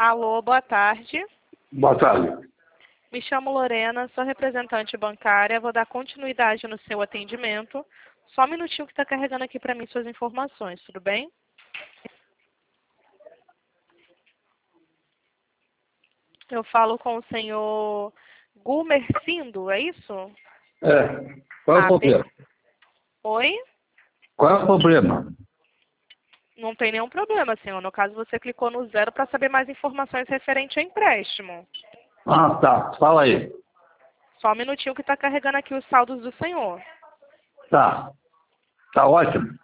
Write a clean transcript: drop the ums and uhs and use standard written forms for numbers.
Alô, boa tarde. Boa tarde. Me chamo Lorena, sou representante bancária. Vou dar continuidade no seu atendimento. Só um minutinho que está carregando aqui para mim suas informações, tudo bem? Eu falo com o senhor Gumercindo, é isso? É. Qual é o problema? Oi? Qual é o problema? Não tem nenhum problema, senhor. No caso, você clicou no 0 para saber mais informações referente ao empréstimo. Ah, tá. Fala aí. Só um minutinho que está carregando aqui os saldos do senhor. Tá. Tá ótimo.